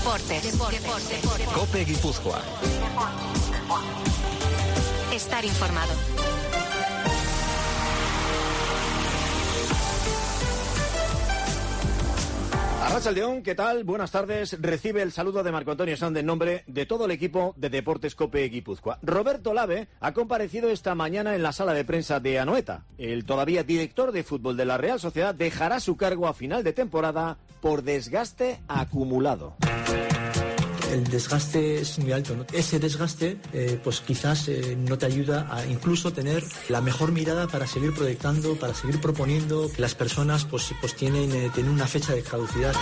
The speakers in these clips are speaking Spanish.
Deportes. COPE Guipúzcoa. Estar informado. Arratsaldeón, ¿qué tal? Buenas tardes. Recibe el saludo de Marco Antonio Sanz en nombre de todo el equipo de Deportes COPE Guipúzcoa. Roberto Lave ha comparecido esta mañana en la sala de prensa de Anoeta. El todavía director de fútbol de la Real Sociedad dejará su cargo a final de temporada por desgaste acumulado. El desgaste es muy alto, ¿no? Ese desgaste pues quizás no te ayuda a incluso tener la mejor mirada para seguir proyectando, para seguir proponiendo. Las personas pues tienen una fecha de caducidad.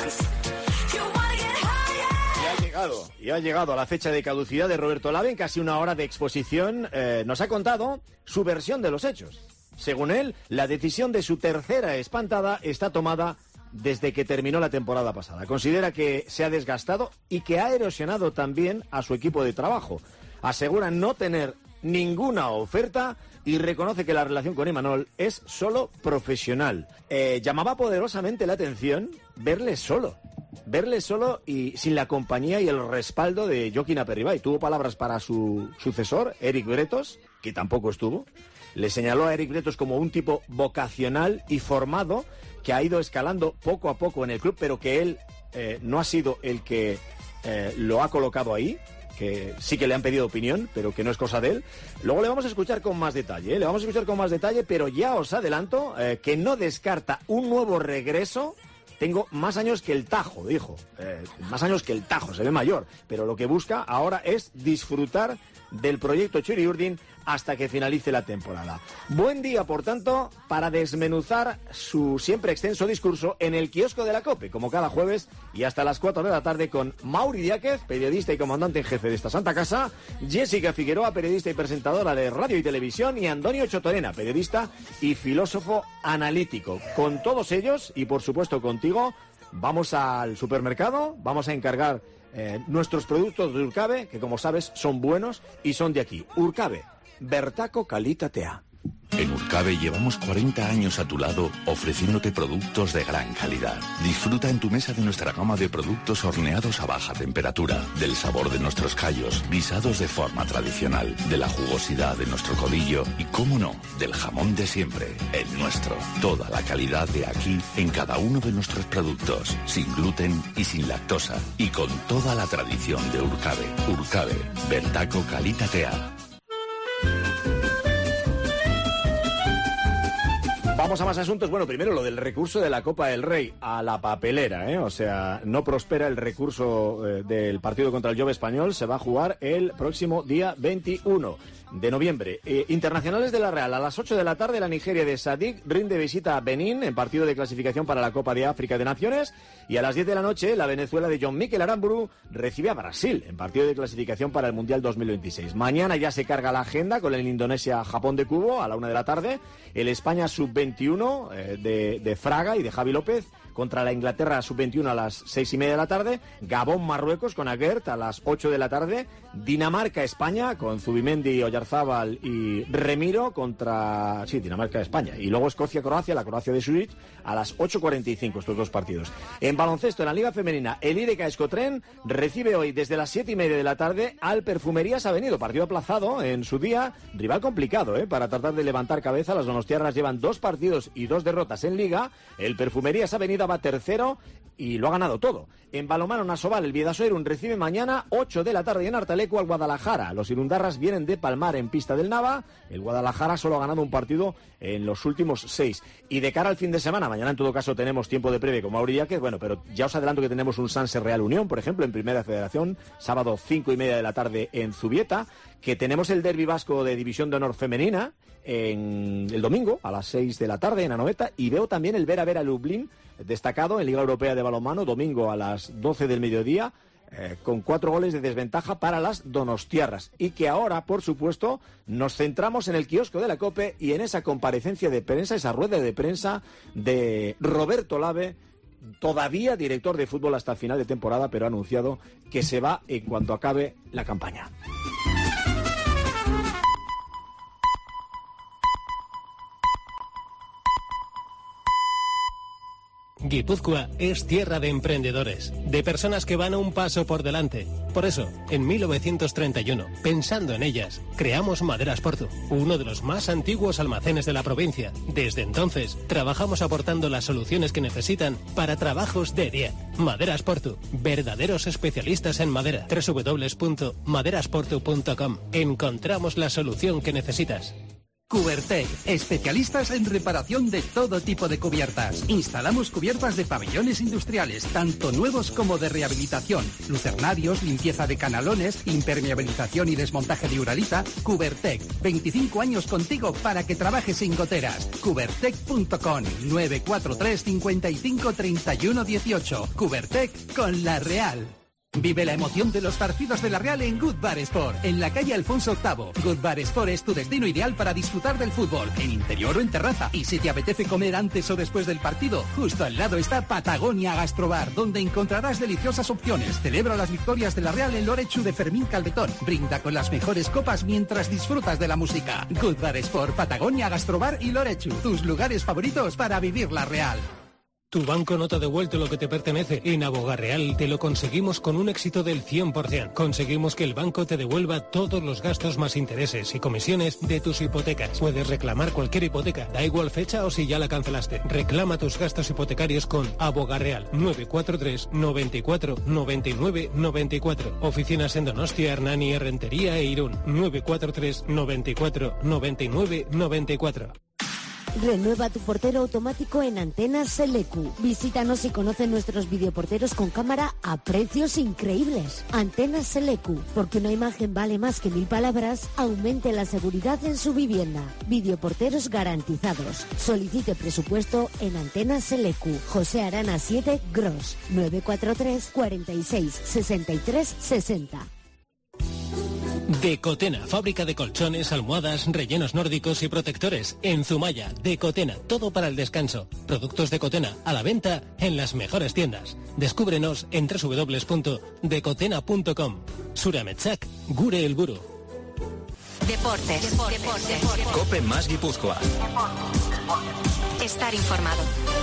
Y ha llegado a la fecha de caducidad de Roberto Lave. En casi una hora de exposición nos ha contado su versión de los hechos. Según él, la decisión de su tercera espantada está tomada desde que terminó la temporada pasada. Considera que se ha desgastado y que ha erosionado también a su equipo de trabajo. Asegura no tener ninguna oferta y reconoce que la relación con Imanol es solo profesional. Llamaba poderosamente la atención verle solo y sin la compañía y el respaldo de Joaquín Aperribay. Tuvo palabras para su sucesor, Eric Bretos, que tampoco estuvo. Le señaló a Eric Bretos como un tipo vocacional y formado que ha ido escalando poco a poco en el club, pero que él no ha sido el que lo ha colocado ahí, que sí que le han pedido opinión, pero que no es cosa de él. Luego le vamos a escuchar con más detalle, pero ya os adelanto que no descarta un nuevo regreso. Tengo más años que el Tajo, dijo. Más años que el Tajo, se ve mayor. Pero lo que busca ahora es disfrutar del proyecto Txuri Urdin hasta que finalice la temporada. Buen día, por tanto, para desmenuzar su siempre extenso discurso en el kiosco de la COPE, como cada jueves y hasta las 4 de la tarde, con Mauri Diáquez, periodista y comandante en jefe de esta santa casa, Jessica Figueroa, periodista y presentadora de radio y televisión, y Antonio Chotorena, periodista y filósofo analítico. Con todos ellos, y por supuesto contigo, vamos al supermercado, vamos a encargar nuestros productos de Urcabe, que como sabes son buenos y son de aquí. Urcabe, bertako kalitatea. En Urcabe llevamos 40 años a tu lado ofreciéndote productos de gran calidad. Disfruta en tu mesa de nuestra gama de productos horneados a baja temperatura, del sabor de nuestros callos, guisados de forma tradicional, de la jugosidad de nuestro codillo y, cómo no, del jamón de siempre, el nuestro. Toda la calidad de aquí en cada uno de nuestros productos, sin gluten y sin lactosa, y con toda la tradición de Urcabe. Urcabe, bertako kalitatea. Vamos a más asuntos. Bueno, primero lo del recurso de la Copa del Rey a la papelera, ¿eh? O sea, no prospera el recurso del partido contra el Jove Español. Se va a jugar el próximo día 21 de noviembre. Internacionales de la Real. A las 8 de la tarde, la Nigeria de Sadik rinde visita a Benín en partido de clasificación para la Copa de África de Naciones. Y a las 10 de la noche, la Venezuela de John Mikel Aramburu recibe a Brasil en partido de clasificación para el Mundial 2026. Mañana ya se carga la agenda con el Indonesia-Japón de Cubo a la 1 de la tarde. El España sub-21 de Fraga y de Javi López contra la Inglaterra sub-21 a las 6:30 de la tarde. Gabón-Marruecos con Aguert a las 8 de la tarde. Dinamarca-España con Zubimendi, Oyarzábal y Remiro contra... Sí, Dinamarca-España. Y luego Escocia-Croacia, la Croacia de Šurić, a las 8:45 estos dos partidos. En baloncesto, en la Liga Femenina, el IDK Escotren recibe hoy desde las 7:30 de la tarde al Perfumerías Avenido. Partido aplazado en su día. Rival complicado, para tratar de levantar cabeza. Las donostiarras llevan 2 partidos y 2 derrotas en Liga. El Perfumerías Avenida va tercero y lo ha ganado todo. En balonmano Nasoval, el Bidasoa recibe mañana 8 de la tarde en Artaleco al Guadalajara. Los irundarras vienen de palmar en pista del Nava. El Guadalajara solo ha ganado un partido en los últimos 6. Y de cara al fin de semana, mañana en todo caso tenemos tiempo de previa con Mauri Diáquez, pero ya os adelanto que tenemos un Sanse Real Unión, por ejemplo, en Primera Federación, sábado 5:30 de la tarde en Zubieta, que tenemos el derbi vasco de División de Honor Femenina en el domingo a las 6 de la tarde en Anoeta, y veo también el Vera Vera Lublin destacado en Liga Europea de Balonmano, domingo a las 12 del mediodía, con 4 goles de desventaja para las donostiarras. Y que ahora, por supuesto, nos centramos en el kiosco de la COPE y en esa comparecencia de prensa, esa rueda de prensa de Roberto Lave, todavía director de fútbol hasta final de temporada, pero ha anunciado que se va en cuanto acabe la campaña. Guipúzcoa es tierra de emprendedores, de personas que van un paso por delante. Por eso, en 1931, pensando en ellas, creamos Maderas Portu, uno de los más antiguos almacenes de la provincia. Desde entonces, trabajamos aportando las soluciones que necesitan para trabajos de 10. Maderas Portu, verdaderos especialistas en madera. www.maderasportu.com. Encontramos la solución que necesitas. Cubertec, especialistas en reparación de todo tipo de cubiertas. Instalamos cubiertas de pabellones industriales, tanto nuevos como de rehabilitación, lucernarios, limpieza de canalones, impermeabilización y desmontaje de uralita. Cubertec, 25 años contigo para que trabajes sin goteras. Cubertec.com, 943 55 31 18. Cubertec con La Real. Vive la emoción de los partidos de La Real en Good Bar Sport, en la calle Alfonso VIII. Good Bar Sport es tu destino ideal para disfrutar del fútbol, en interior o en terraza. Y si te apetece comer antes o después del partido, justo al lado está Patagonia Gastrobar, donde encontrarás deliciosas opciones. Celebra las victorias de La Real en Lorechu de Fermín Calvetón. Brinda con las mejores copas mientras disfrutas de la música. Good Bar Sport, Patagonia Gastrobar y Lorechu, tus lugares favoritos para vivir La Real. Tu banco no te ha devuelto lo que te pertenece. En Abogarreal te lo conseguimos con un éxito del 100%. Conseguimos que el banco te devuelva todos los gastos más intereses y comisiones de tus hipotecas. Puedes reclamar cualquier hipoteca, da igual fecha o si ya la cancelaste. Reclama tus gastos hipotecarios con Abogarreal. 943 94 99 94. Oficinas en Donostia, Hernani, Errentería e Irún. 943 94 99 94. Renueva tu portero automático en Antenas Selecu. Visítanos y conoce nuestros videoporteros con cámara a precios increíbles. Antenas Selecu, porque una imagen vale más que 1000 palabras. Aumente la seguridad en su vivienda. Videoporteros garantizados. Solicite presupuesto en Antenas Selecu. José Arana 7 Gros. 943 46 63 60. Decotena, fábrica de colchones, almohadas, rellenos nórdicos y protectores. En Zumaya, Decotena, todo para el descanso. Productos Decotena, a la venta en las mejores tiendas. Descúbrenos en www.decotena.com. Surametzak, gure helburu. Deportes. Cope más Guipúzcoa. Estar informado.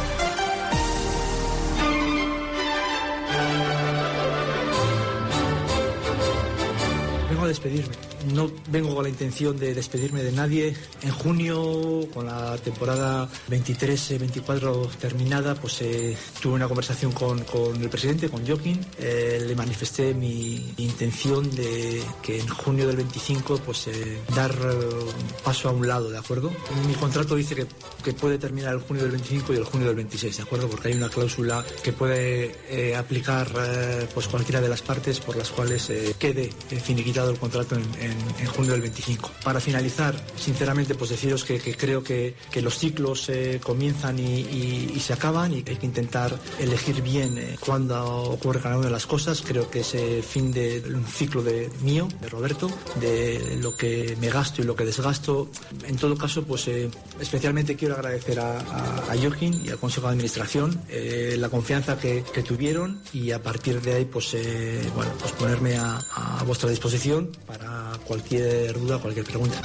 Vengo a despedirme. No vengo con la intención de despedirme de nadie. En junio, con la temporada 23-24 terminada, pues tuve una conversación con el presidente, con Joaquín. Le manifesté mi intención de que en junio del 25 pues dar paso a un lado, ¿de acuerdo? Mi contrato dice que puede terminar el junio del 25 y el junio del 26, ¿de acuerdo? Porque hay una cláusula que puede aplicar pues cualquiera de las partes por las cuales quede finiquitado el contrato en junio del 25. Para finalizar, sinceramente, pues deciros que creo que los ciclos comienzan y se acaban, y hay que intentar elegir bien cuándo ocurre cada una de las cosas. Creo que es el fin de un ciclo mío, de Roberto, de lo que me gasto y lo que desgasto. En todo caso, pues especialmente quiero agradecer a Joaquín y al Consejo de Administración la confianza que tuvieron, y a partir de ahí pues ponerme a vuestra disposición para cualquier duda, cualquier pregunta.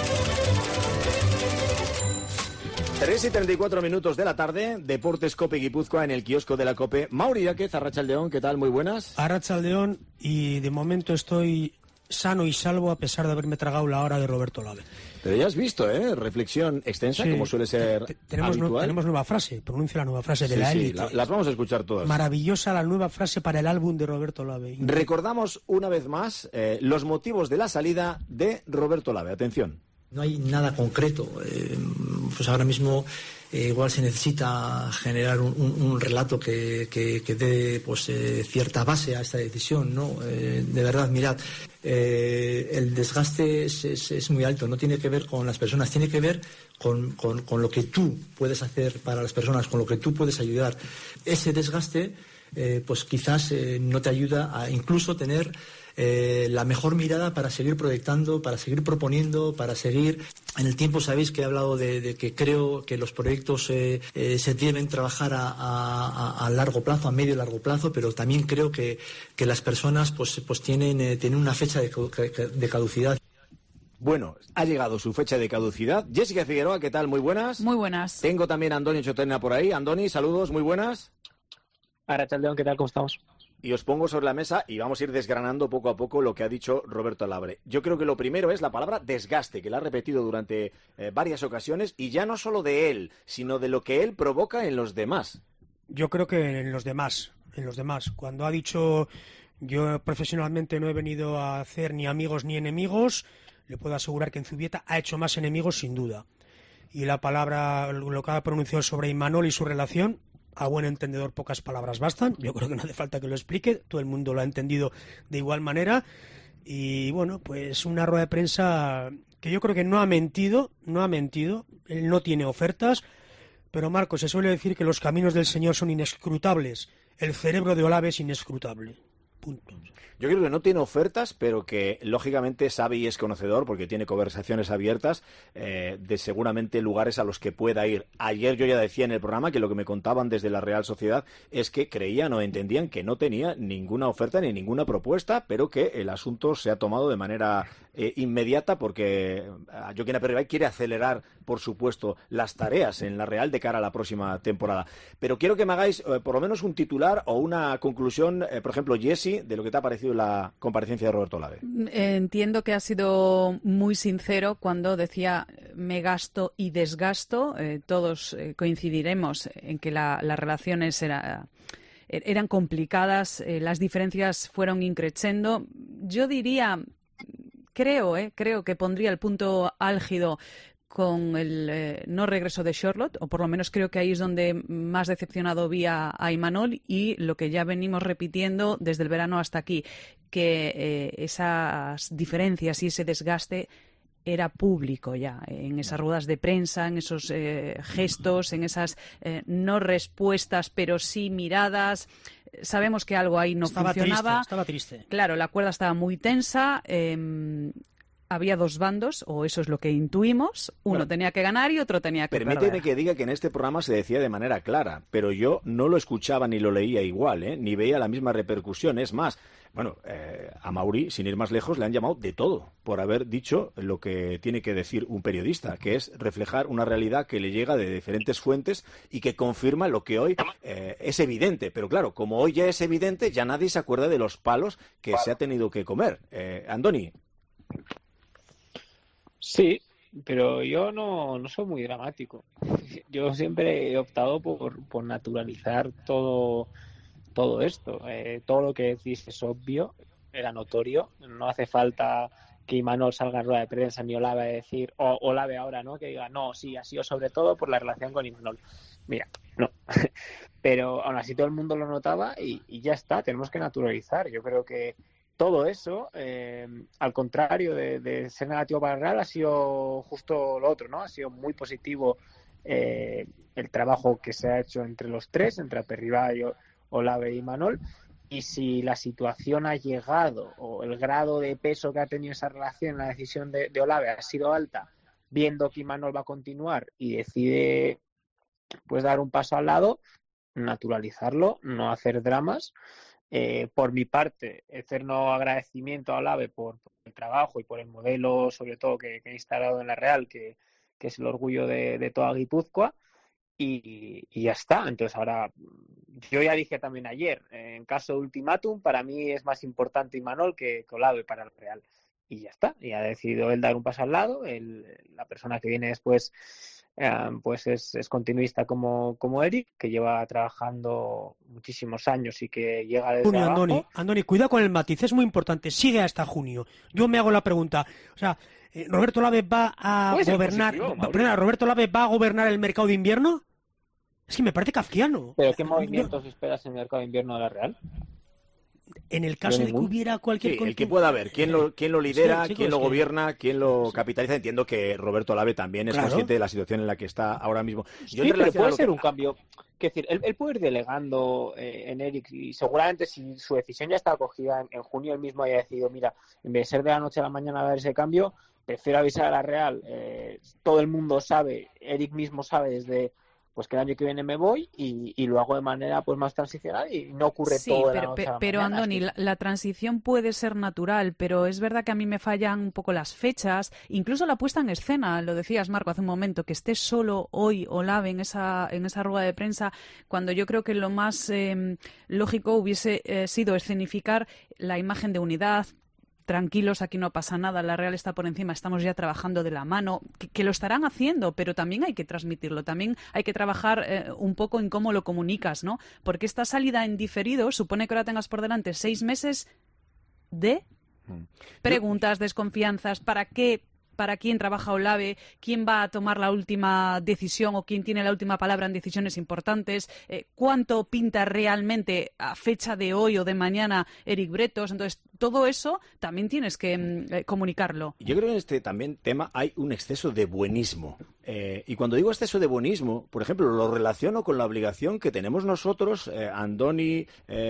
3:34 de la tarde, Deportes Cope Guipúzcoa en el kiosco de la Cope. Mauri Yaquez, Arratsaldeón, ¿qué tal? Muy buenas. Arratsaldeón, y de momento estoy sano y salvo a pesar de haberme tragado la hora de Roberto Lave. Pero ya has visto, reflexión extensa, sí, como suele ser habitual. Tenemos nueva frase, pronuncia la nueva frase de la élite. Sí, las vamos a escuchar todas. Maravillosa la nueva frase para el álbum de Roberto Lave. Recordamos una vez más los motivos de la salida de Roberto Lave. Atención. No hay nada concreto. Pues ahora mismo igual se necesita generar un relato que dé pues cierta base a esta decisión, ¿no? De verdad, mirad, el desgaste es muy alto. No tiene que ver con las personas, tiene que ver con lo que tú puedes hacer para las personas, con lo que tú puedes ayudar. Ese desgaste pues quizás no te ayuda a incluso tener la mejor mirada para seguir proyectando, para seguir proponiendo, para seguir. En el tiempo sabéis que he hablado de que creo que los proyectos se deben trabajar a largo plazo, a medio y largo plazo, pero también creo que las personas pues tienen una fecha de caducidad. Bueno, ha llegado su fecha de caducidad. Jessica Figueroa, ¿qué tal? Muy buenas. Muy buenas. Tengo también a Andoni Chotena por ahí. Andoni, saludos, muy buenas. Arratsaldeon, ¿qué tal? ¿Cómo estamos? Y os pongo sobre la mesa y vamos a ir desgranando poco a poco lo que ha dicho Roberto Alabre. Yo creo que lo primero es la palabra desgaste, que la ha repetido durante varias ocasiones, y ya no solo de él, sino de lo que él provoca en los demás. Yo creo que en los demás. Cuando ha dicho yo profesionalmente no he venido a hacer ni amigos ni enemigos, le puedo asegurar que en Zubieta ha hecho más enemigos sin duda. Y la palabra, lo que ha pronunciado sobre Imanol y su relación, a buen entendedor pocas palabras bastan. Yo creo que no hace falta que lo explique, todo el mundo lo ha entendido de igual manera. Y bueno, pues una rueda de prensa que yo creo que no ha mentido, él no tiene ofertas, pero Marco, se suele decir que los caminos del Señor son inescrutables, el cerebro de Olave es inescrutable. Punto. Yo creo que no tiene ofertas, pero que lógicamente sabe y es conocedor, porque tiene conversaciones abiertas de seguramente lugares a los que pueda ir. Ayer yo ya decía en el programa que lo que me contaban desde la Real Sociedad es que creían o entendían que no tenía ninguna oferta ni ninguna propuesta, pero que el asunto se ha tomado de manera inmediata, porque Joaquín Aperribay quiere acelerar, por supuesto, las tareas en la Real de cara a la próxima temporada. Pero quiero que me hagáis por lo menos un titular o una conclusión, por ejemplo, Jessie, de lo que te ha parecido la comparecencia de Roberto Olave. Entiendo que ha sido muy sincero cuando decía me gasto y desgasto. Todos coincidiremos en que las relaciones eran complicadas, las diferencias fueron increciendo. Yo diría, creo que pondría el punto álgido con el no regreso de Charlotte, o por lo menos creo que ahí es donde más decepcionado vi a Imanol, y lo que ya venimos repitiendo desde el verano hasta aquí, que esas diferencias y ese desgaste era público ya, en esas ruedas de prensa, en esos gestos, en esas no respuestas, pero sí miradas. Sabemos que algo ahí no funcionaba. Estaba triste. Claro, la cuerda estaba muy tensa. Había dos bandos, o eso es lo que intuimos. Uno tenía que ganar y otro tenía que perder. Permíteme que diga que en este programa se decía de manera clara, pero yo no lo escuchaba ni lo leía igual, ni veía la misma repercusión. Es más, bueno, a Mauri, sin ir más lejos, le han llamado de todo por haber dicho lo que tiene que decir un periodista, que es reflejar una realidad que le llega de diferentes fuentes y que confirma lo que hoy es evidente. Pero claro, como hoy ya es evidente, ya nadie se acuerda de los palos que se ha tenido que comer. Andoni. Sí, pero yo no soy muy dramático. Yo siempre he optado por naturalizar todo esto. Todo lo que decís es obvio, era notorio. No hace falta que Imanol salga en rueda de prensa ni Olave a decir, o Olave ahora, ¿no? Que diga, no, sí, ha sido sobre todo por la relación con Imanol. Mira, no. Pero aún así todo el mundo lo notaba y ya está, tenemos que naturalizar. Yo creo que todo eso, al contrario de ser negativo para el Real, ha sido justo lo otro, ¿no? Ha sido muy positivo el trabajo que se ha hecho entre los tres, entre Aperribay, Olave y Imanol. Y si la situación ha llegado, o el grado de peso que ha tenido esa relación en la decisión de Olave ha sido alta, viendo que Imanol va a continuar y decide pues dar un paso al lado, naturalizarlo, no hacer dramas. Por mi parte, eterno agradecimiento a Olave por el trabajo y por el modelo, sobre todo, que he instalado en la Real, que es el orgullo de toda Guipúzcoa, y ya está. Entonces ahora, yo ya dije también ayer, en caso de ultimátum, para mí es más importante Imanol que Olave para el Real, y ya está. Y ha decidido él dar un paso al lado. La persona que viene después pues es continuista como Eric, que lleva trabajando muchísimos años y que llega desde abajo. Andoni, cuidado con el matiz, es muy importante, sigue hasta junio. Yo me hago la pregunta, o sea, ¿Roberto Olave va a gobernar ¿Roberto Olave va a gobernar el mercado de invierno? Es que me parece kafkiano. ¿Pero qué movimientos esperas en el mercado de invierno de la Real? En el caso de que hubiera cualquier... el que pueda haber, quién lo lidera, quién lo gobierna, quién lo capitaliza. Entiendo que Roberto Olave también es consciente de la situación en la que está ahora mismo. Pero puede ser un cambio. Es decir, él puede ir delegando en Eric, y seguramente si su decisión ya está acogida en junio, él mismo haya decidido, mira, en vez de ser de la noche a la mañana dar ese cambio, prefiero avisar a la Real. Todo el mundo sabe, Eric mismo sabe desde pues que el año que viene me voy y lo hago de manera pues más transicional y no ocurre todo de la noche a la pero mañana. Andoni, la transición puede ser natural, pero es verdad que a mí me fallan un poco las fechas, incluso la puesta en escena, lo decías Marco hace un momento, que esté solo hoy Olave en esa rueda de prensa, cuando yo creo que lo más lógico hubiese sido escenificar la imagen de unidad. Tranquilos, aquí no pasa nada, la Real está por encima, estamos ya trabajando de la mano, que lo estarán haciendo, pero también hay que transmitirlo, también hay que trabajar un poco en cómo lo comunicas, ¿no? Porque esta salida en diferido supone que ahora tengas por delante 6 meses de preguntas, desconfianzas, ¿para qué? ¿Para quién trabaja Olave? ¿Quién va a tomar la última decisión o quién tiene la última palabra en decisiones importantes? ¿Cuánto pinta realmente a fecha de hoy o de mañana Eric Bretos? Entonces, todo eso también tienes que comunicarlo. Yo creo que en este también tema hay un exceso de buenismo. Y cuando digo exceso de buenismo, por ejemplo, lo relaciono con la obligación que tenemos nosotros, Andoni,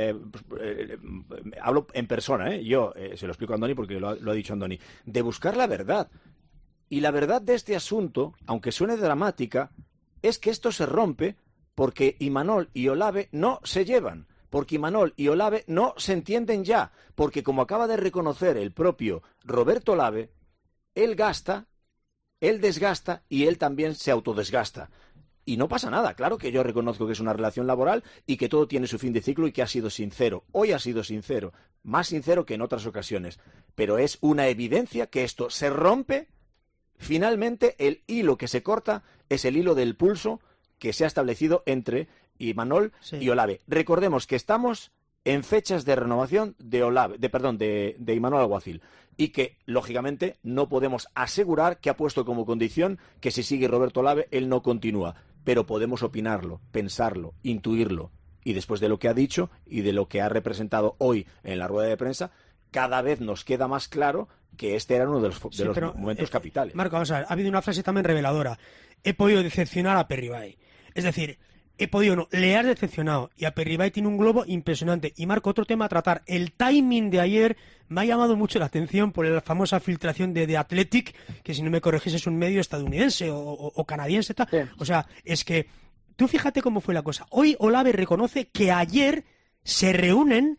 hablo en persona, yo se lo explico a Andoni porque lo ha dicho Andoni, de buscar la verdad. Y la verdad de este asunto, aunque suene dramática, es que esto se rompe porque Imanol y Olave no se llevan, porque Imanol y Olave no se entienden ya, porque como acaba de reconocer el propio Roberto Olave, él gasta, él desgasta y él también se autodesgasta. Y no pasa nada, claro que yo reconozco que es una relación laboral y que todo tiene su fin de ciclo y que ha sido sincero. Hoy ha sido sincero, más sincero que en otras ocasiones, pero es una evidencia que esto se rompe. Finalmente, el hilo que se corta es el hilo del pulso que se ha establecido entre Imanol y Olave. Recordemos que estamos en fechas de renovación de Imanol Alguacil y que, lógicamente, no podemos asegurar que ha puesto como condición que si sigue Roberto Olave, él no continúa. Pero podemos opinarlo, pensarlo, intuirlo. Y después de lo que ha dicho y de lo que ha representado hoy en la rueda de prensa, cada vez nos queda más claro que este era uno de los momentos capitales. Marco, vamos a ver, ha habido una frase también reveladora. He podido decepcionar a Perribay. Es decir, le has decepcionado. Y a Perribay tiene un globo impresionante. Y Marco, otro tema a tratar. El timing de ayer me ha llamado mucho la atención por la famosa filtración de The Athletic, que si no me corregís es un medio estadounidense o canadiense. Sí. O sea, es que tú fíjate cómo fue la cosa. Hoy Olave reconoce que ayer se reúnen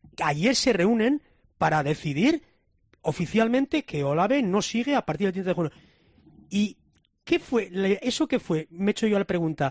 para decidir oficialmente que Olave no sigue a partir del 30 de junio. ¿Y qué fue? ¿Eso qué fue? Me he hecho yo la pregunta.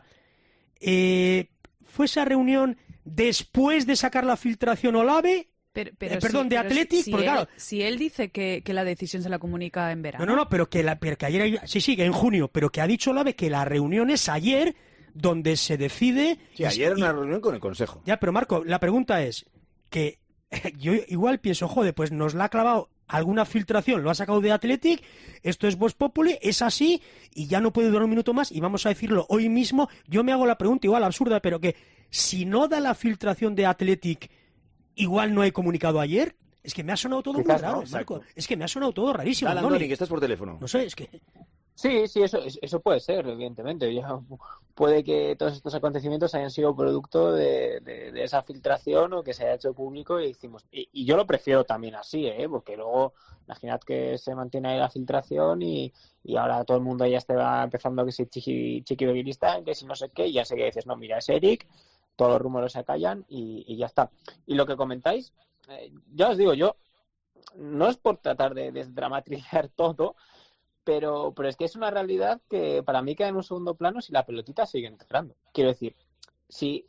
¿Fue esa reunión después de sacar la filtración Olave? De Athletic, si él dice que la decisión se la comunica en verano. No, pero que ayer, que en junio, pero que ha dicho Olave que la reunión es ayer, donde se decide... Sí, ayer una reunión con el Consejo. Ya, pero Marco, la pregunta es que yo igual pienso, pues nos la ha clavado alguna filtración, lo ha sacado de Athletic, esto es Vox Populi, es así, y ya no puede durar un minuto más, y vamos a decirlo hoy mismo. Yo me hago la pregunta igual absurda, pero que si no da la filtración de Athletic, igual no he comunicado ayer. Es que me ha sonado todo muy raro, Marco. Es que me ha sonado todo rarísimo. Dale, Andoni, que estás por teléfono. No sé, es que... Sí, eso puede ser, evidentemente. Puede que todos estos acontecimientos hayan sido producto de esa filtración o que se haya hecho público y decimos, y yo lo prefiero también así, porque luego imaginad que se mantiene ahí la filtración y ahora todo el mundo ya está empezando que si chiquidoguirista, que si no sé qué, y ya sé que dices, no, mira, es Eric, todos los rumores se callan y ya está. Y lo que comentáis, ya os digo, yo no es por tratar de desdramatizar todo, pero es que es una realidad que para mí queda en un segundo plano si la pelotita sigue entrando. Quiero decir, si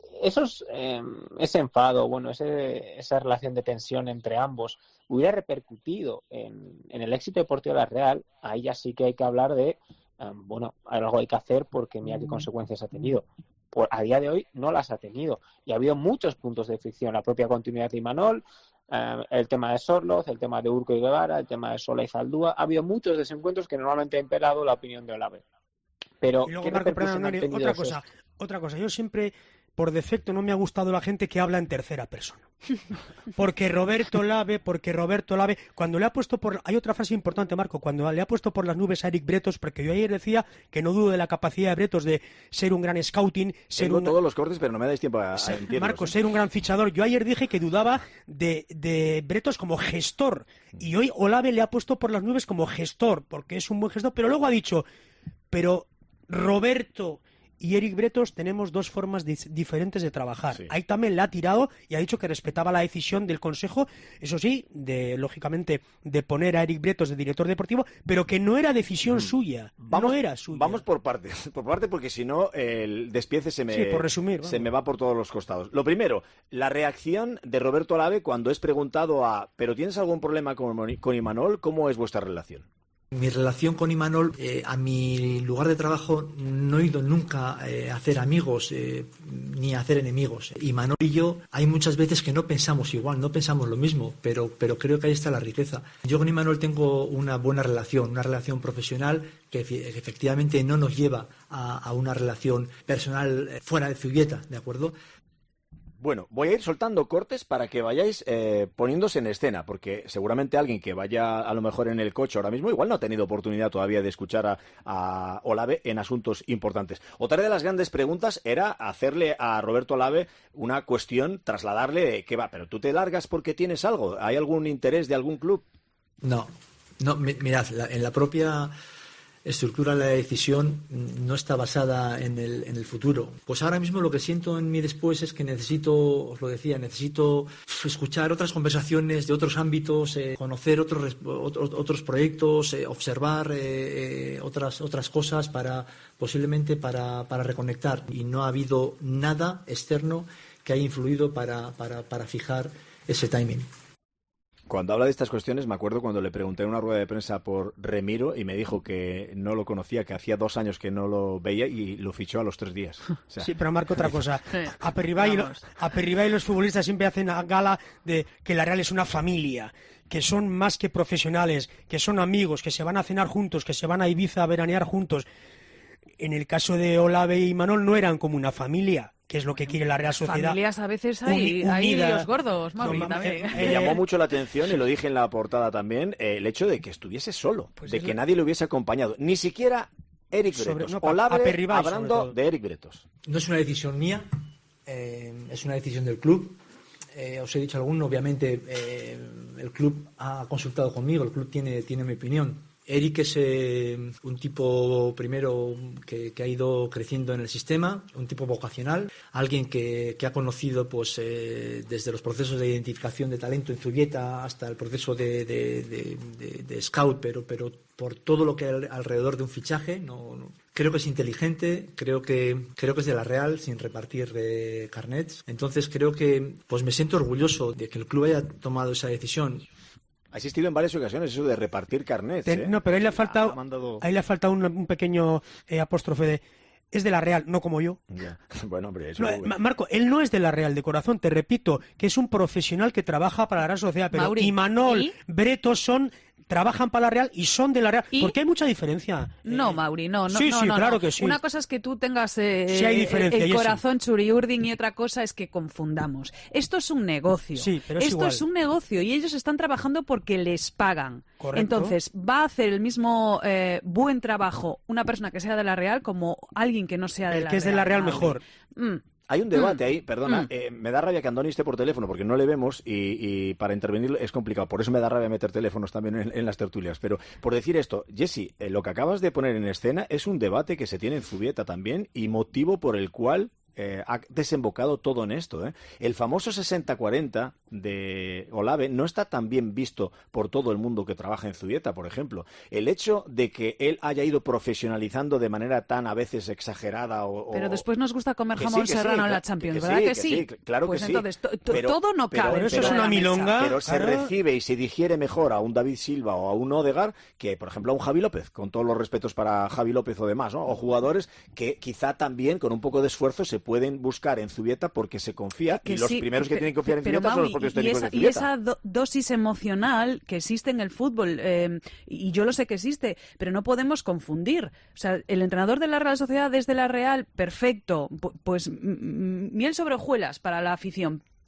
ese enfado, esa relación de tensión entre ambos hubiera repercutido en el éxito deportivo de la Real, ahí ya sí que hay que hablar de, algo hay que hacer porque mira qué consecuencias ha tenido. A día de hoy no las ha tenido y ha habido muchos puntos de fricción, la propia continuidad de Imanol, el tema de Sorloz, el tema de Urco y Guevara, el tema de Sola y Zaldúa. Ha habido muchos desencuentros que normalmente ha imperado la opinión de Olave. Pero y luego, Marco, otra cosa, yo siempre por defecto no me ha gustado la gente que habla en tercera persona. Porque Roberto Olave, cuando le ha puesto hay otra frase importante, Marco, cuando le ha puesto por las nubes a Eric Bretos, porque yo ayer decía que no dudo de la capacidad de Bretos de ser un gran scouting, todos los cortes, pero no me dais tiempo a Marco, ser un gran fichador. Yo ayer dije que dudaba de Bretos como gestor, y hoy Olave le ha puesto por las nubes como gestor, porque es un buen gestor, pero luego ha dicho, pero Roberto y Eric Bretos tenemos dos formas diferentes de trabajar. Sí. Ahí también le ha tirado y ha dicho que respetaba la decisión del Consejo, eso sí, lógicamente, de poner a Eric Bretos de director deportivo, pero que no era decisión suya. No era suya. Vamos por partes, porque si no el despiece se me, sí, por resumir, se me va por todos los costados. Lo primero, la reacción de Roberto Olave cuando es preguntado ¿pero tienes algún problema con Imanol? ¿Cómo es vuestra relación? Mi relación con Imanol, a mi lugar de trabajo no he ido nunca a hacer amigos ni a hacer enemigos. Imanol y yo hay muchas veces que no pensamos igual, no pensamos lo mismo, pero creo que ahí está la riqueza. Yo con Imanol tengo una buena relación, una relación profesional que efectivamente no nos lleva a una relación personal fuera de Zubieta, ¿de acuerdo? Bueno, voy a ir soltando cortes para que vayáis poniéndose en escena, porque seguramente alguien que vaya a lo mejor en el coche ahora mismo igual no ha tenido oportunidad todavía de escuchar a Olave en asuntos importantes. Otra de las grandes preguntas era hacerle a Roberto Olave una cuestión, trasladarle que va, pero tú te largas porque tienes algo, ¿hay algún interés de algún club? No, mirad, en la propia estructura de la decisión no está basada en el futuro. Pues ahora mismo lo que siento en mí después es que necesito escuchar otras conversaciones de otros ámbitos, conocer otros proyectos, observar otras cosas posiblemente para reconectar. Y no ha habido nada externo que haya influido para fijar ese timing. Cuando habla de estas cuestiones, me acuerdo cuando le pregunté en una rueda de prensa por Remiro y me dijo que no lo conocía, que hacía 2 años que no lo veía y lo fichó a los 3 días. O sea... Sí, pero Marco, otra cosa. A Perribay y los futbolistas siempre hacen gala de que la Real es una familia, que son más que profesionales, que son amigos, que se van a cenar juntos, que se van a Ibiza a veranear juntos. En el caso de Olave y Imanol no eran como una familia, que es lo que quiere la Real Sociedad. Familias a veces hay los gordos, Mauri, también. Me llamó mucho la atención, y lo dije en la portada también, el hecho de que estuviese solo, pues de que nadie le hubiese acompaado, ni siquiera Eric Bretos. Olave hablando de Eric Bretos. No es una decisión mía, es una decisión del club. Os he dicho alguno, obviamente el club ha consultado conmigo, el club tiene mi opinión. Eric es un tipo, primero, que ha ido creciendo en el sistema, un tipo vocacional, alguien que ha conocido pues desde los procesos de identificación de talento en Zubieta hasta el proceso de scout, pero por todo lo que hay alrededor de un fichaje. Creo que es inteligente, creo que es de la Real, sin repartir carnets. Entonces creo que pues me siento orgulloso de que el club haya tomado esa decisión. Ha existido en varias ocasiones eso de repartir carnets. No, pero ahí le ha faltado, un pequeño apóstrofe de... Es de la Real, no como yo. Yeah. Bueno, hombre, eso... Marco, él no es de la Real de corazón, te repito, que es un profesional que trabaja para la Real Sociedad, pero Mauri, Imanol, Bretos trabajan para la Real y son de la Real. Porque hay mucha diferencia. No, Mauri, no. Sí, claro que sí. Una cosa es que tú tengas sí hay diferencia, el corazón churiurdin y otra cosa es que confundamos. Esto es un negocio. Sí, pero Esto es un negocio y ellos están trabajando porque les pagan. Correcto. Entonces, va a hacer el mismo buen trabajo una persona que sea de la Real como alguien que no sea de la Real. El que es de la Real Mauri. mejor. Hay un debate ahí, perdona, me da rabia que Andoni esté por teléfono porque no le vemos y para intervenir es complicado. Por eso me da rabia meter teléfonos también en las tertulias. Pero por decir esto, Jesse, lo que acabas de poner en escena es un debate que se tiene en Zubieta también y motivo por el cual ha desembocado todo en esto. El famoso 60-40 de Olave no está tan bien visto por todo el mundo que trabaja en Zubieta, por ejemplo. El hecho de que él haya ido profesionalizando de manera tan a veces exagerada Pero después nos gusta comer jamón serrano en la Champions, ¿verdad que sí? Claro pues que sí. Entonces, todo no cabe. Pero eso es una milonga. Pero se recibe y se digiere mejor a un David Silva o a un Odegaard que, por ejemplo, a un Javi López, con todos los respetos para Javi López o demás, ¿no? O jugadores que quizá también con un poco de esfuerzo se pueden buscar en Zubieta porque se confía y los primeros que tienen que confiar en Zubieta son los propios técnicos de Zubieta. Y esa dosis emocional que existe en el fútbol, y yo lo sé que existe, pero no podemos confundir. O sea, el entrenador de la Real Sociedad desde la Real, perfecto, pues miel sobre hojuelas para la afición.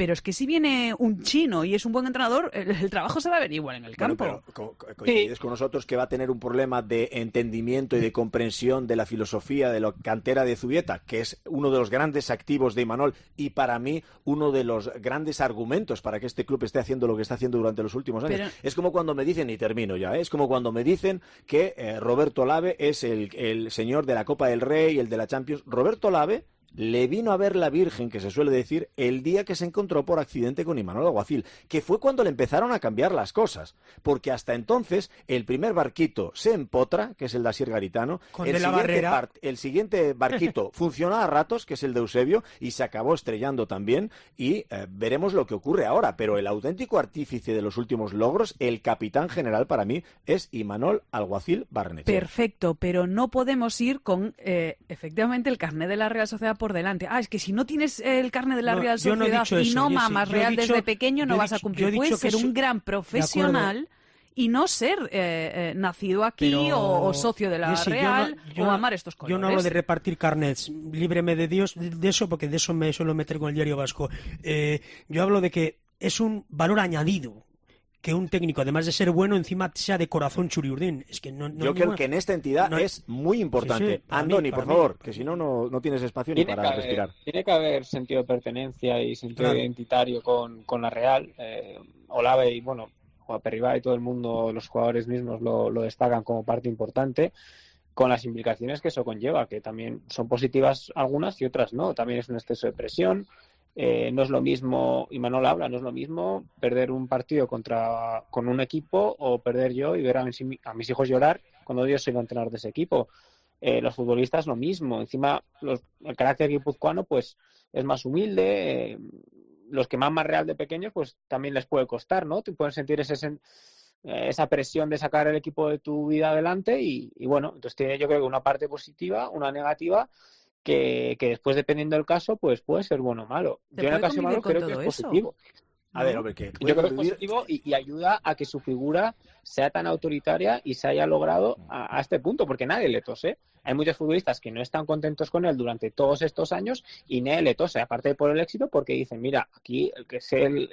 pero es que si viene un chino y es un buen entrenador, el trabajo se va a ver igual en el campo. Bueno, pero coincides con nosotros que va a tener un problema de entendimiento y de comprensión de la filosofía de la cantera de Zubieta, que es uno de los grandes activos de Imanol y para mí uno de los grandes argumentos para que este club esté haciendo lo que está haciendo durante los últimos años. Pero... es como cuando me dicen, y termino ya, es como cuando me dicen que Roberto Lave es el señor de la Copa del Rey, el de la Champions. Roberto Lave le vino a ver la Virgen, que se suele decir, el día que se encontró por accidente con Imanol Alguacil, que fue cuando le empezaron a cambiar las cosas, porque hasta entonces el primer barquito se empotra, que es el de Asier Garitano, el siguiente barquito funciona a ratos, que es el de Eusebio, y se acabó estrellando también, y veremos lo que ocurre ahora, pero el auténtico artífice de los últimos logros, el capitán general para mí, es Imanol Alguacil Barrenechea. Perfecto, pero no podemos ir con efectivamente el carné de la Real Sociedad por delante. Es que si no tienes el carnet de la Real Sociedad y no mamas Real desde pequeño, no vas a cumplir. Puedes ser un gran profesional y no ser nacido aquí o socio de la Real o amar estos colores. Yo no hablo de repartir carnets, líbreme de Dios de eso, porque de eso me suelo meter con el Diario Vasco. Yo hablo de que es un valor añadido que un técnico, además de ser bueno, encima sea de corazón churiurdín. Es que yo creo que en esta entidad es muy importante. Sí, Andoni, por favor, que si no, no tienes espacio ni para respirar. Tiene que haber sentido de pertenencia y sentido identitario con la Real. Olave y, bueno, Juan Perribá y todo el mundo, los jugadores mismos lo destacan como parte importante, con las implicaciones que eso conlleva, que también son positivas algunas y otras no. También es un exceso de presión. No es lo mismo, Imanol habla, no es lo mismo perder un partido con un equipo o perder yo y ver a mis hijos llorar cuando yo soy el entrenador de ese equipo. Los futbolistas lo mismo. Encima, el carácter guipuzcoano pues es más humilde. Los que maman Real de pequeños pues también les puede costar, ¿no? Te pueden sentir esa presión de sacar el equipo de tu vida adelante y bueno, entonces tiene yo creo que una parte positiva, una negativa, que después, dependiendo del caso, pues puede ser bueno o malo. Yo en el caso malo creo que es positivo. A ver, hombre, que yo creo que es positivo y ayuda a que su figura sea tan autoritaria y se haya logrado a este punto, porque nadie le tose. Hay muchos futbolistas que no están contentos con él durante todos estos años y nadie le tose, aparte de por el éxito, porque dicen, mira, aquí el que es el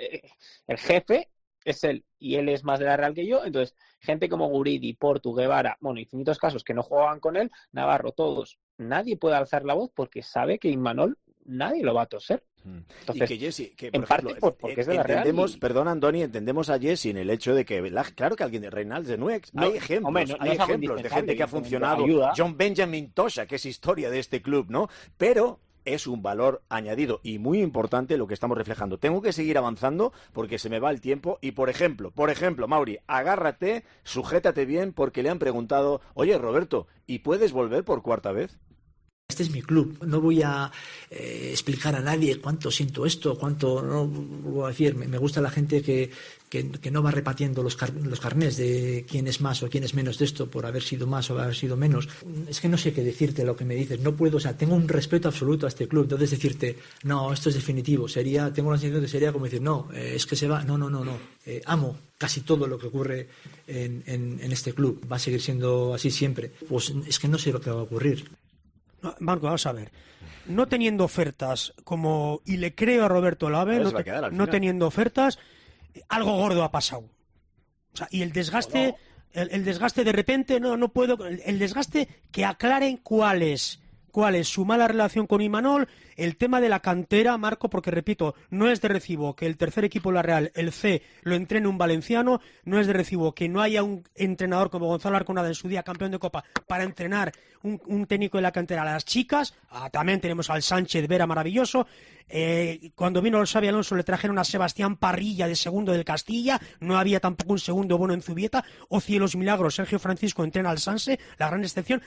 jefe es él y él es más de la Real que yo. Entonces, gente como Guridi, Portu, Guevara, bueno, infinitos casos que no jugaban con él, Navarro, todos, nadie puede alzar la voz porque sabe que Imanol nadie lo va a toser. Entonces, y que Jesse, que por ejemplo, porque es de la Real perdón, Andoni, entendemos a Jesse en el hecho de que, claro que alguien de Reynalds de Nuex, hay ejemplos, hay ejemplos de gente que ha funcionado, John Benjamin Tosha, que es historia de este club, ¿no? Pero es un valor añadido y muy importante lo que estamos reflejando. Tengo que seguir avanzando porque se me va el tiempo y, por ejemplo, Mauri, agárrate, sujétate bien porque le han preguntado, oye, Roberto, ¿y puedes volver por cuarta vez? Este es mi club, no voy a explicar a nadie cuánto siento esto, cuánto no voy a decir. Me gusta la gente que no va repartiendo los carnés de quién es más o quién es menos de esto por haber sido más o haber sido menos. Es que no sé qué decirte lo que me dices, no puedo, o sea, tengo un respeto absoluto a este club, entonces decirte, no, esto es definitivo, tengo la sensación de sería como decir, no, es que se va, no, amo casi todo lo que ocurre en este club, va a seguir siendo así siempre, pues es que no sé lo que va a ocurrir. No, Marco, vamos a ver. No teniendo ofertas y le creo a Roberto Olave, no teniendo ofertas, algo gordo ha pasado. O sea, y el desgaste, el desgaste de repente, no puedo. El desgaste que aclaren cuál es su mala relación con Imanol, el tema de la cantera, Marco, porque repito, no es de recibo que el tercer equipo de la Real, el C, lo entrene un valenciano, no es de recibo que no haya un entrenador como Gonzalo Arconada en su día, campeón de Copa, para entrenar un técnico de la cantera a las chicas. También tenemos al Sánchez Vera maravilloso. Cuando vino el Xabi Alonso le trajeron a Sebastián Parrilla de segundo del Castilla, no había tampoco un segundo bueno en Zubieta, o cielos milagros, Sergio Francisco entrena al Sanse, la gran excepción.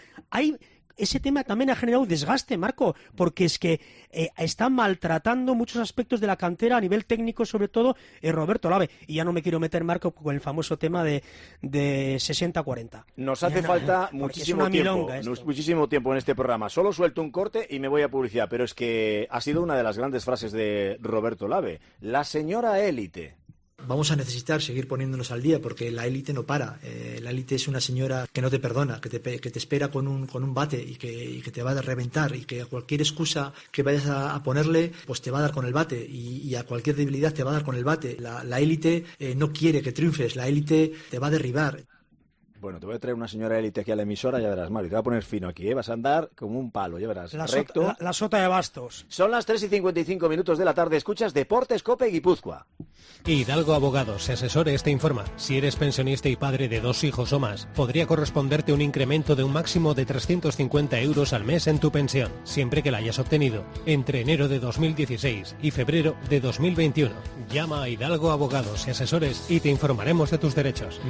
Ese tema también ha generado desgaste, Marco, porque es que está maltratando muchos aspectos de la cantera a nivel técnico, sobre todo Roberto Olave. Y ya no me quiero meter, Marco, con el famoso tema de 60-40. Nos hace falta muchísimo tiempo en este programa. Solo suelto un corte y me voy a publicidad, pero es que ha sido una de las grandes frases de Roberto Olave. La señora élite. Vamos a necesitar seguir poniéndonos al día porque la élite no para. La élite es una señora que no te perdona, que te espera con un bate y que te va a reventar, y que a cualquier excusa que vayas a ponerle, pues te va a dar con el bate, y a cualquier debilidad te va a dar con el bate. La élite no quiere que triunfes, la élite te va a derribar. Bueno, te voy a traer una señora élite aquí a la emisora, ya verás, Mario, te voy a poner fino aquí, vas a andar como un palo, ya verás, recto. La sota de bastos. Son las 3:55 de la tarde, escuchas Deportes COPE Guipúzcoa. Hidalgo Abogados, asesores te informa. Si eres pensionista y padre de 2 hijos o más, podría corresponderte un incremento de un máximo de 350 euros al mes en tu pensión, siempre que la hayas obtenido entre enero de 2016 y febrero de 2021. Llama a Hidalgo Abogados y Asesores y te informaremos de tus derechos.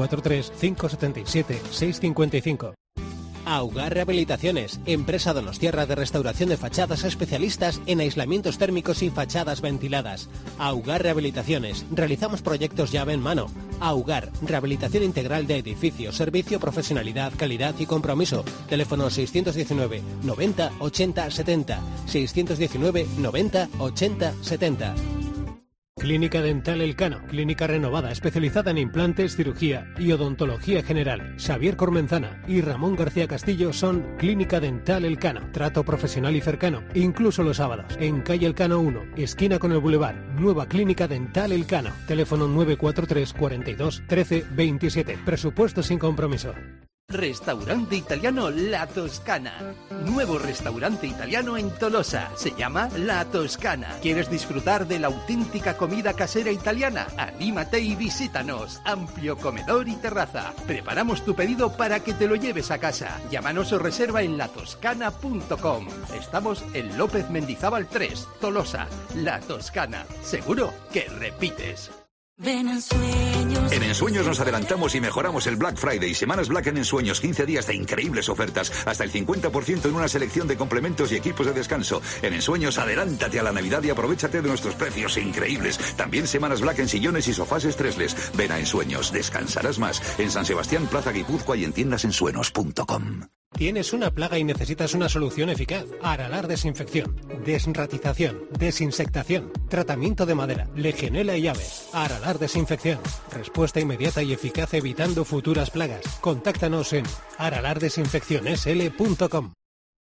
943-577-655. Augar Rehabilitaciones, empresa donostiarra de restauración de fachadas, especialistas en aislamientos térmicos y fachadas ventiladas. Augar Rehabilitaciones, realizamos proyectos llave en mano. Augar, rehabilitación integral de edificios, servicio, profesionalidad, calidad y compromiso. Teléfono 619 90 80 70, 619 90 80 70. Clínica Dental Elcano, clínica renovada especializada en implantes, cirugía y odontología general. Xavier Cormenzana y Ramón García Castillo son Clínica Dental Elcano. Trato profesional y cercano, incluso los sábados. En calle Elcano 1, esquina con el Boulevard. Nueva Clínica Dental Elcano. Teléfono 943 42 13 27. Presupuesto sin compromiso. Restaurante italiano La Toscana. Nuevo restaurante italiano en Tolosa. Se llama La Toscana. ¿Quieres disfrutar de la auténtica comida casera italiana? Anímate y visítanos. Amplio comedor y terraza. Preparamos tu pedido para que te lo lleves a casa. Llámanos o reserva en latoscana.com. Estamos en López Mendizábal 3, Tolosa. La Toscana. Seguro que repites. Ven En Ensueños nos adelantamos y mejoramos el Black Friday. Semanas Black en Ensueños, 15 días de increíbles ofertas, hasta el 50% en una selección de complementos y equipos de descanso. En Ensueños, adelántate a la Navidad y aprovechate de nuestros precios increíbles. También Semanas Black en sillones y sofás estresles. Ven a Ensueños, descansarás más. En San Sebastián, Plaza Guipúzcoa y en tiendasensuenos.com. ¿Tienes una plaga y necesitas una solución eficaz? Aralar Desinfección, desratización, desinsectación, tratamiento de madera, legionela y aves. Aralar Desinfección. Respuesta inmediata y eficaz evitando futuras plagas. Contáctanos en aralardesinfeccionsl.com.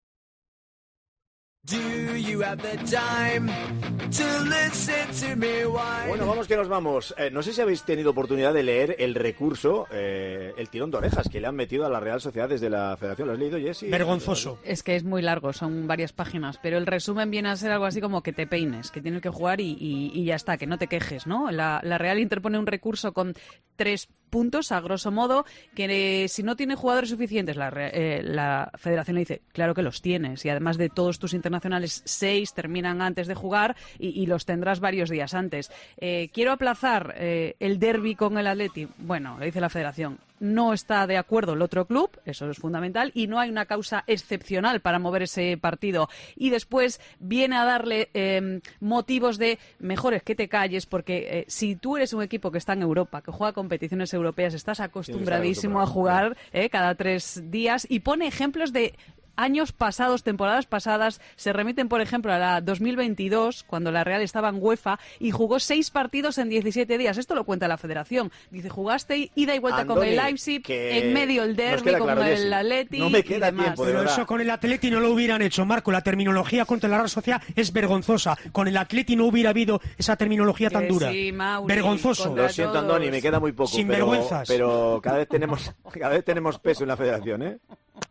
Bueno, vamos que nos vamos. No sé si habéis tenido oportunidad de leer el recurso, el tirón de orejas que le han metido a la Real Sociedad desde la Federación. ¿Lo has leído, Jessy? Vergonzoso. Es que es muy largo, son varias páginas, pero el resumen viene a ser algo así como que te peines, que tienes que jugar y ya está, que no te quejes, ¿no? La Real interpone un recurso con 3 puntos, a grosso modo, que si no tiene jugadores suficientes, la Federación le dice, claro que los tienes, y además de todos tus internacionales, 6 terminan antes de jugar y los tendrás varios días antes. Quiero aplazar el derbi con el Atleti. Bueno, le dice la Federación, no está de acuerdo el otro club, eso es fundamental, y no hay una causa excepcional para mover ese partido. Y después viene a darle motivos de mejor es que te calles, porque si tú eres un equipo que está en Europa, que juega competiciones europeas, estás acostumbradísimo a jugar cada 3 días, y pone ejemplos de años pasados, temporadas pasadas. Se remiten, por ejemplo, a la 2022, cuando la Real estaba en UEFA y jugó 6 partidos en 17 días. Esto lo cuenta la Federación. Dice, jugaste ida y vuelta con el Leipzig, en medio el derbi con el Atleti. No me queda tiempo, pero eso con el Atleti no lo hubieran hecho, Marco. La terminología contra la Real Sociedad es vergonzosa. Con el Atleti no hubiera habido esa terminología tan dura. Sí, Mauri, vergonzoso. Lo siento, Andoni, me queda muy poco. Sinvergüenzas. Pero cada vez tenemos peso en la Federación, ¿eh?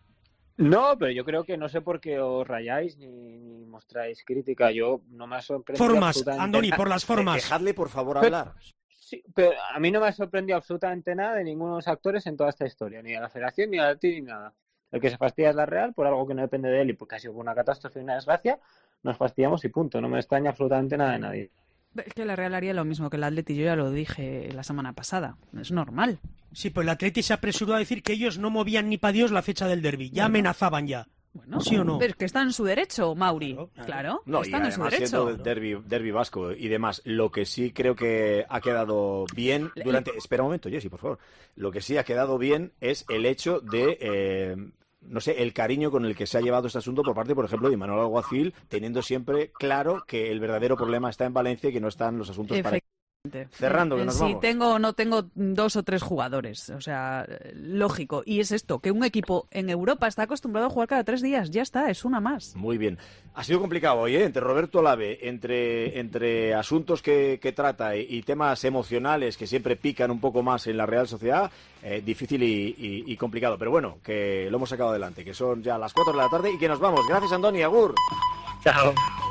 No, pero yo creo que no sé por qué os rayáis ni mostráis crítica. Yo no me ha sorprendido. Formas, Andoni, por las formas. Dejadle, por favor, hablar. Sí, pero a mí no me ha sorprendido absolutamente nada de ninguno de los actores en toda esta historia, ni a la Federación, ni a ti, ni nada. El que se fastidia es la Real por algo que no depende de él y porque ha sido una catástrofe y una desgracia, nos fastidiamos y punto. No me extraña absolutamente nada de nadie. Es que la Real haría lo mismo que el Atleti, yo ya lo dije la semana pasada. Es normal. Sí, pues el Atleti se apresuró a decir que ellos no movían ni para Dios la fecha del derbi. Ya amenazaban ya. Bueno, ¿sí o no? Pero es que está en su derecho, Mauri. Claro, no, están en su derecho. Siendo el derbi vasco y demás, lo que sí creo que ha quedado bien durante... Espera un momento, Jessy, por favor. Lo que sí ha quedado bien es el hecho de... no sé, el cariño con el que se ha llevado este asunto por parte, por ejemplo, de Imanol Alguacil, teniendo siempre claro que el verdadero problema está en Valencia y que no están los asuntos para... Cerrando, que nos vamos. Si tengo o no tengo 2 o 3 jugadores, o sea, lógico. Y es esto, que un equipo en Europa está acostumbrado a jugar cada 3 días, ya está, es una más. Muy bien. Ha sido complicado hoy, entre Roberto Lave, entre asuntos que trata y temas emocionales que siempre pican un poco más en la Real Sociedad, difícil y complicado. Pero bueno, que lo hemos sacado adelante, que son ya las 4 de la tarde y que nos vamos. Gracias, Andoni, agur. Chao.